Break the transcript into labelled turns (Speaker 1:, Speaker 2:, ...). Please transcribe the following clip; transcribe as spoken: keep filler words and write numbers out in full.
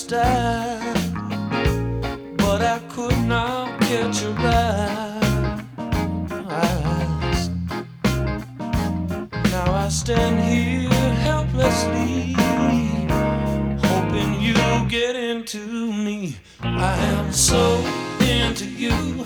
Speaker 1: style, but I could not catch your eyes. Now I stand here helplessly, hoping you get into me. I am so into you.